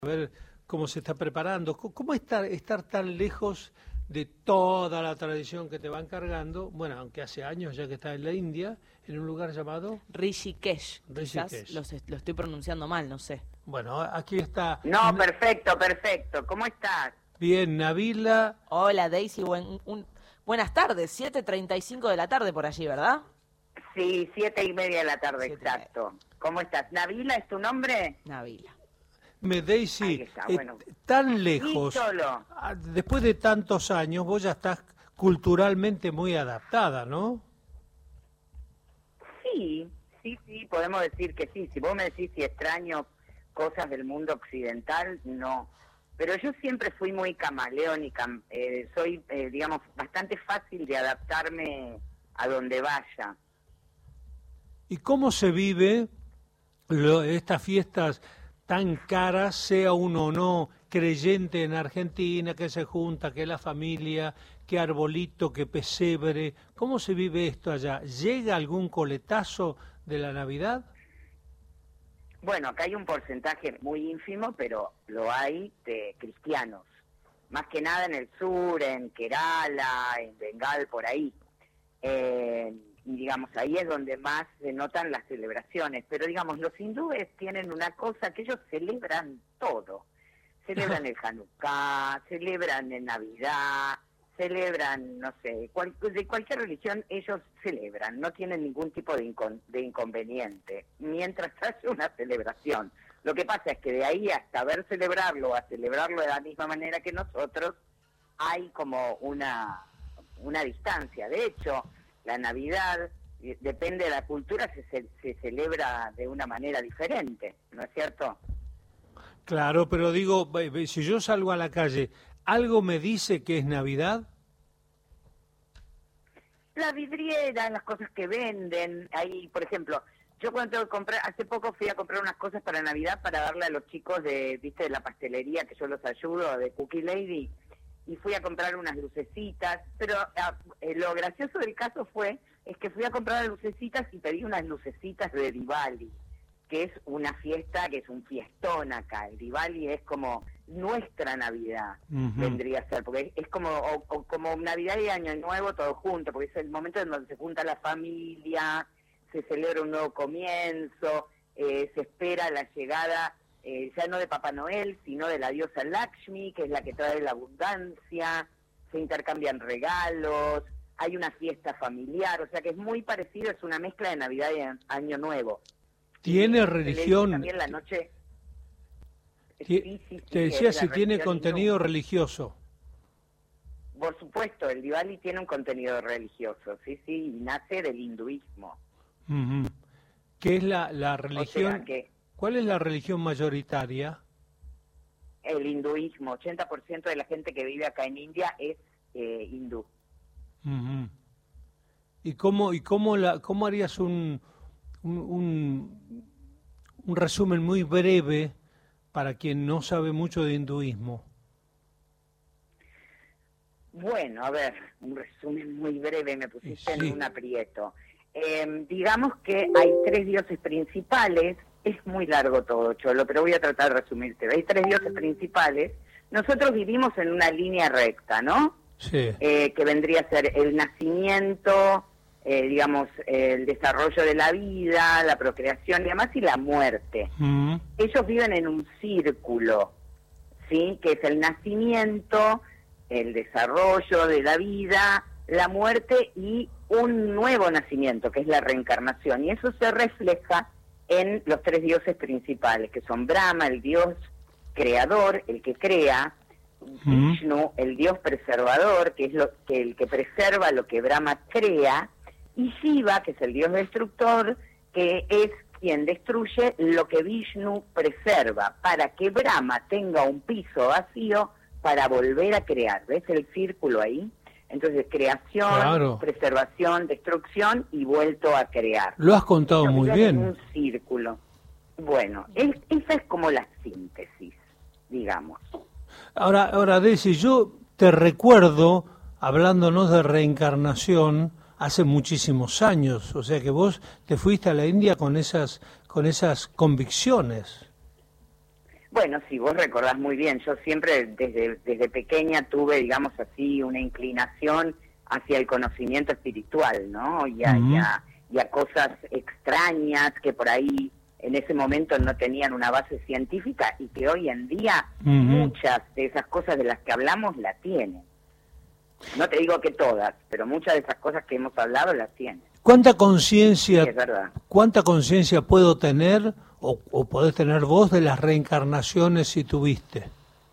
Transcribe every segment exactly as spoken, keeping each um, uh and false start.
A ver cómo se está preparando. ¿Cómo estar, estar tan lejos de toda la tradición que te van cargando? Bueno, aunque hace años ya que está en la India, en un lugar llamado Rishikesh. Rishikesh. Quizás los, lo estoy pronunciando mal, no sé. Bueno, aquí está. No, perfecto, perfecto. ¿Cómo estás? Bien, Nabila. Hola, Daisy. Buen, un, buenas tardes. siete treinta y cinco de la tarde por allí, ¿verdad? Sí, siete y media de la tarde, Siete exacto. ¿Cómo estás? ¿Nabila es tu nombre? Nabila. Me Daisy, Ahí está, eh, bueno. tan lejos, Sí, solo. ah, después de tantos años, vos ya estás culturalmente muy adaptada, ¿no? Sí, sí, sí, podemos decir que sí. Si vos me decís si extraño cosas del mundo occidental, no. Pero yo siempre fui muy camaleónica, eh, soy, eh, digamos, bastante fácil de adaptarme a donde vaya. ¿Y cómo se vive lo, estas fiestas tan caras, sea uno o no creyente en Argentina, que se junta, que la familia, que arbolito, que pesebre? ¿Cómo se vive esto allá? ¿Llega algún coletazo de la Navidad? Bueno, acá hay un porcentaje muy ínfimo, pero lo hay de cristianos. Más que nada en el sur, en Kerala, en Bengal, por ahí. Eh, y digamos, ahí es donde más se notan las celebraciones. Pero digamos, los hindúes tienen una cosa que ellos celebran todo. Celebran el Hanukkah, celebran en Navidad, celebran, no sé, cual, de cualquier religión ellos celebran, no tienen ningún tipo de, incon, de inconveniente, mientras haya una celebración. Lo que pasa es que de ahí hasta ver celebrarlo, a celebrarlo de la misma manera que nosotros, hay como una, una distancia. De hecho, la Navidad, depende de la cultura, se, se, se celebra de una manera diferente, ¿no es cierto? Claro, pero digo, si yo salgo a la calle, ¿algo me dice que es Navidad? La vidriera, las cosas que venden, ahí, por ejemplo, yo cuando tengo que comprar, hace poco fui a comprar unas cosas para Navidad para darle a los chicos de, viste, de la pastelería que yo los ayudo, de Cookie Lady, y fui a comprar unas lucecitas, pero a, eh, lo gracioso del caso fue, es que fui a comprar las lucecitas y pedí unas lucecitas de Diwali, que es una fiesta, que es un fiestón acá. El Diwali es como nuestra Navidad, uh-huh. vendría a ser, porque es, es como o, o, como Navidad y Año Nuevo todo junto, porque es el momento en donde se junta la familia, se celebra un nuevo comienzo, eh, se espera la llegada, eh, ya no de Papá Noel, sino de la diosa Lakshmi, que es la que trae la abundancia, se intercambian regalos, hay una fiesta familiar, o sea que es muy parecido, es una mezcla de Navidad y Año Nuevo. ¿Tiene religión? También la noche... Sí, sí, sí, te decía si tiene contenido hindú. religioso. Por supuesto, el Diwali tiene un contenido religioso, sí, sí, y nace del hinduismo. Uh-huh. ¿Qué es la, la religión? O sea que ¿Cuál es la religión mayoritaria? El hinduismo. ochenta por ciento de la gente que vive acá en India es eh, hindú. Uh-huh. ¿Y cómo y cómo la cómo harías un un, un un resumen muy breve para quien no sabe mucho de hinduismo? Bueno, a ver, un resumen muy breve, me pusiste sí. en un aprieto. Eh, digamos que hay tres dioses principales, es muy largo todo, Cholo, pero voy a tratar de resumirte. Hay tres dioses principales. Nosotros vivimos en una línea recta, ¿no? Sí. Eh, que vendría a ser el nacimiento, eh, digamos, eh, el desarrollo de la vida, la procreación y demás, y la muerte. Mm. Ellos viven en un círculo, ¿sí? Que es el nacimiento, el desarrollo de la vida, la muerte y un nuevo nacimiento, que es la reencarnación. Y eso se refleja en los tres dioses principales, que son Brahma, el dios creador, el que crea, Mm. Vishnu, el dios preservador, que es lo que el que preserva lo que Brahma crea, y Shiva, que es el dios destructor, que es quien destruye lo que Vishnu preserva, para que Brahma tenga un piso vacío para volver a crear. ¿Ves el círculo ahí? Entonces, creación, claro. preservación, destrucción y vuelto a crear. Lo has contado Entonces, muy bien. En un círculo. Bueno, es, esa es como la síntesis, digamos. Ahora, ahora Daisy, yo te recuerdo, hablándonos de reencarnación, hace muchísimos años, o sea que vos te fuiste a la India con esas, con esas convicciones. Bueno, sí, vos recordás muy bien, yo siempre desde, desde pequeña tuve, digamos así, una inclinación hacia el conocimiento espiritual, ¿no? Y a, Uh-huh. y a, y a cosas extrañas que por ahí en ese momento no tenían una base científica y que hoy en día Uh-huh. muchas de esas cosas de las que hablamos la tienen. No te digo que todas, pero muchas de esas cosas que hemos hablado las tienen. ¿Cuánta conciencia, Sí, es verdad. cuánta conciencia puedo tener o, o podés tener vos de las reencarnaciones si tuviste?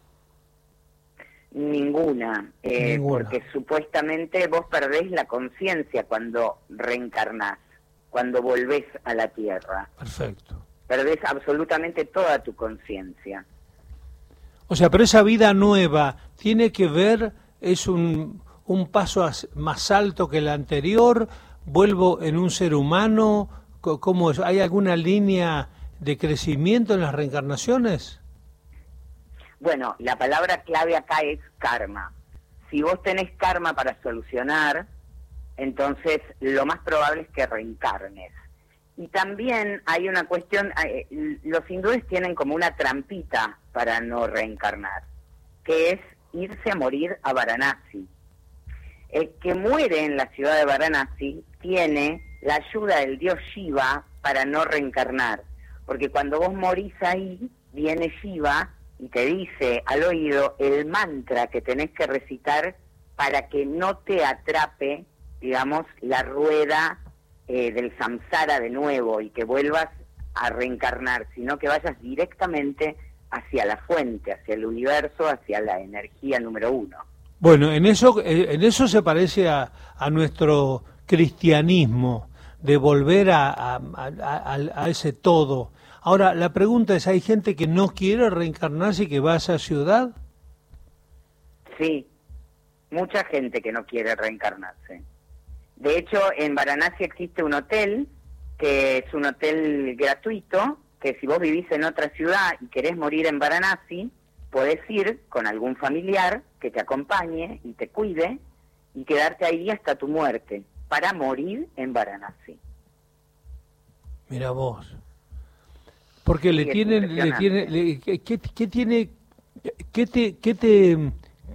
Ninguna, eh, Ninguna. porque supuestamente vos perdés la conciencia cuando reencarnás, cuando volvés a la Tierra. Perfecto. Perdés absolutamente toda tu conciencia. O sea, pero esa vida nueva tiene que ver, es un, un paso as- más alto que el anterior, vuelvo en un ser humano, co- ¿cómo es? ¿Hay alguna línea de crecimiento en las reencarnaciones? Bueno, la palabra clave acá es karma. Si vos tenés karma para solucionar, entonces lo más probable es que reencarnes. Y también hay una cuestión, eh, los hindúes tienen como una trampita para no reencarnar, que es irse a morir a Varanasi. El que muere en la ciudad de Varanasi tiene la ayuda del dios Shiva para no reencarnar, porque cuando vos morís ahí, viene Shiva y te dice al oído el mantra que tenés que recitar para que no te atrape, digamos, la rueda eh, del samsara de nuevo y que vuelvas a reencarnar, sino que vayas directamente hacia la fuente, hacia el universo, hacia la energía número uno. Bueno, en eso, eh, en eso se parece a, a nuestro cristianismo, de volver a, a, a, a, a ese todo. Ahora, la pregunta es, ¿hay gente que no quiere reencarnarse y que va a esa ciudad? Sí, mucha gente que no quiere reencarnarse. De hecho, en Varanasi existe un hotel, que es un hotel gratuito, que si vos vivís en otra ciudad y querés morir en Varanasi, podés ir con algún familiar que te acompañe y te cuide y quedarte ahí hasta tu muerte, para morir en Varanasi. Mira vos. Porque Sí, le es tienen, le impresionante. tiene, le- ¿qué, qué- qué tiene, qué te, qué te,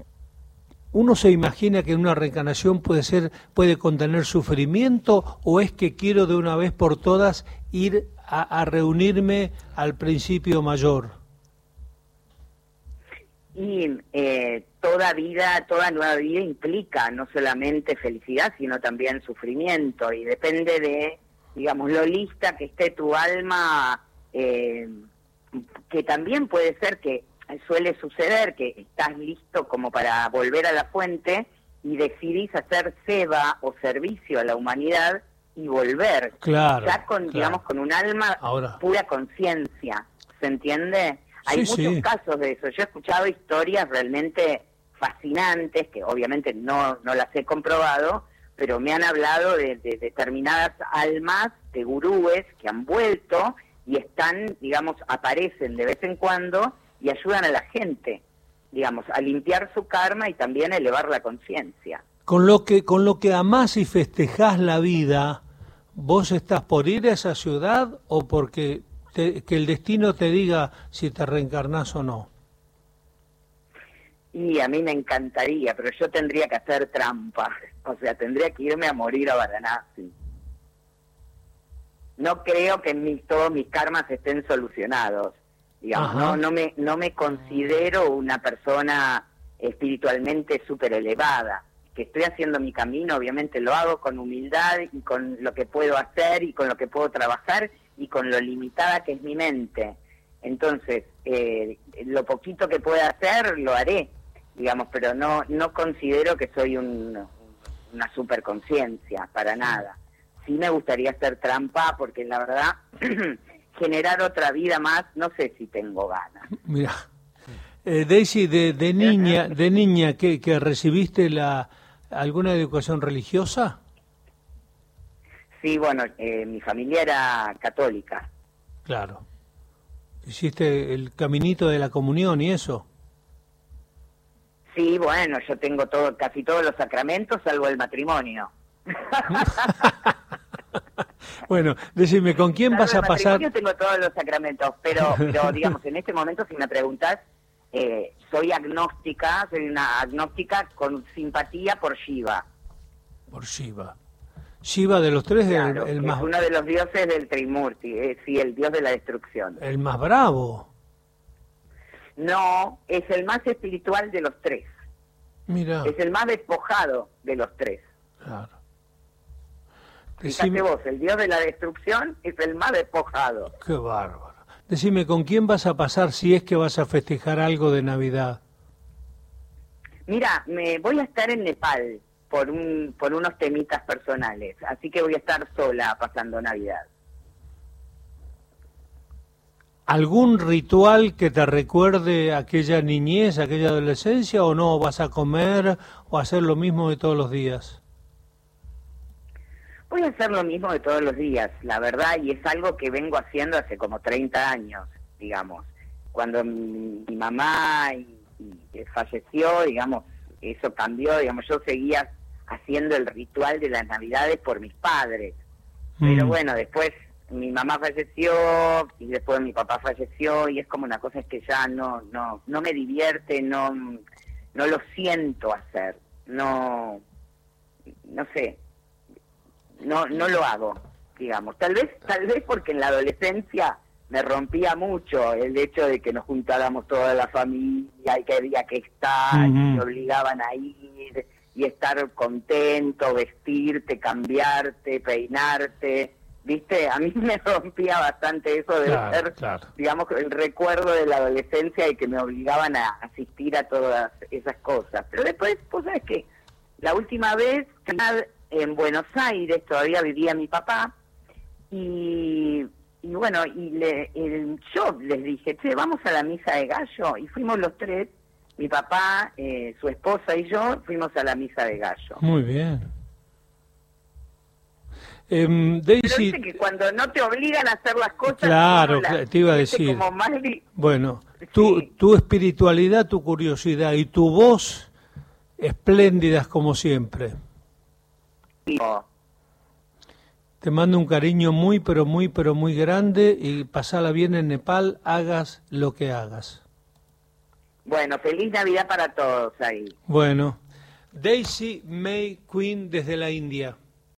uno se imagina que una reencarnación puede ser, puede contener sufrimiento, o es que quiero de una vez por todas ir a, a reunirme al principio mayor? Y eh, toda vida, toda nueva vida implica no solamente felicidad, sino también sufrimiento, y depende de, digamos, lo lista que esté tu alma, eh, que también puede ser que suele suceder que estás listo como para volver a la fuente y decidís hacer ceba o servicio a la humanidad y volver, Claro, ya con, claro. digamos, con un alma Ahora. pura conciencia, ¿se entiende? Hay Sí, muchos sí. casos de eso. Yo he escuchado historias realmente fascinantes, que obviamente no, no las he comprobado, pero me han hablado de, de determinadas almas de gurúes que han vuelto y están, digamos, aparecen de vez en cuando y ayudan a la gente, digamos, a limpiar su karma y también a elevar la conciencia. Con lo que, con lo que amás y festejás la vida, ¿vos estás por ir a esa ciudad o porque te- que el destino te diga si te reencarnás o no? Y a mí me encantaría, pero yo tendría que hacer trampa, o sea, tendría que irme a morir a Varanasi. No creo que mis, todos mis karmas estén solucionados, digamos, Ajá. no no me no me considero una persona espiritualmente súper elevada, que estoy haciendo mi camino, obviamente lo hago con humildad y con lo que puedo hacer y con lo que puedo trabajar y con lo limitada que es mi mente. Entonces, eh, lo poquito que pueda hacer lo haré, digamos, pero no no considero que soy un, una superconciencia, para nada. Sí me gustaría hacer trampa porque la verdad, generar otra vida más, no sé si tengo ganas. Mira, eh, Daisy, de, de niña, de niña que, que recibiste la alguna educación religiosa. Sí, bueno, eh, mi familia era católica. Claro. Hiciste el caminito de la comunión y eso. Sí, bueno, yo tengo todo, casi todos los sacramentos, salvo el matrimonio. Bueno, decime, ¿con quién vas a Salvo el pasar? matrimonio tengo todos los sacramentos, pero, pero digamos, en este momento, si me preguntas, eh, soy agnóstica, soy una agnóstica con simpatía por Shiva. Por Shiva. Shiva de los tres, Claro, el, el es más, uno de los dioses del Trimurti, eh, sí, el dios de la destrucción. el más bravo. No, es el más espiritual de los tres. Mira, Es el más despojado de los tres. claro. Fíjate Decime, vos, el dios de la destrucción es el más despojado. qué bárbaro. Decime, ¿con quién vas a pasar si es que vas a festejar algo de Navidad? Mira, me voy a estar en Nepal por un por unos temitas personales, así que voy a estar sola pasando Navidad. ¿Algún ritual que te recuerde aquella niñez, aquella adolescencia, o no? ¿Vas a comer o a hacer lo mismo de todos los días? Voy a hacer lo mismo de todos los días, la verdad, y es algo que vengo haciendo hace como treinta años, digamos. Cuando mi, mi mamá y, y falleció, digamos, eso cambió, digamos, yo seguía haciendo el ritual de las Navidades por mis padres. Pero Mm. bueno, después mi mamá falleció y después mi papá falleció y es como una cosa que ya no no no me divierte, no no lo siento hacer, no no sé, no no lo hago, digamos. Tal vez tal vez porque en la adolescencia me rompía mucho el hecho de que nos juntáramos toda la familia y que había que estar, Ujú. y me obligaban a ir y estar contento, vestirte, cambiarte, peinarte. ¿Viste? A mí me rompía bastante eso de Claro, ser, claro. digamos, el recuerdo de la adolescencia y que me obligaban a asistir a todas esas cosas. Pero después, pues, ¿sabes qué? La última vez, en Buenos Aires, todavía vivía mi papá, y, y bueno, y le, el, yo les dije, che, vamos a la misa de gallo, y fuimos los tres, mi papá, eh, su esposa y yo, fuimos a la misa de gallo. Muy bien. Em, Pero Daisy, dice que cuando no te obligan a hacer las cosas... Claro, uno las cla- te iba a siente decir. Como más li- bueno, tu, Sí. tu espiritualidad, tu curiosidad y tu voz espléndidas como siempre. Te mando un cariño muy, pero muy, pero muy grande y pasala bien en Nepal, hagas lo que hagas. Bueno, feliz Navidad para todos ahí. Bueno, Daisy May Queen desde la India.